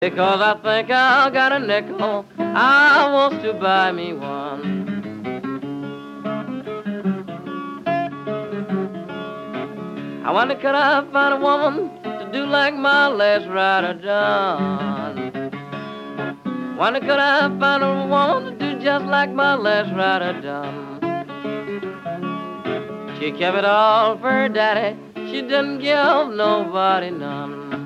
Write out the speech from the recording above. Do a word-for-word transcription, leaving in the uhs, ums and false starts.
Because I think I got a nickel, I want to buy me one. I wonder could I find a woman to do like my last rider done. Wonder could I find a woman to do just like my last rider done. She kept it all for her daddy, she didn't give nobody none.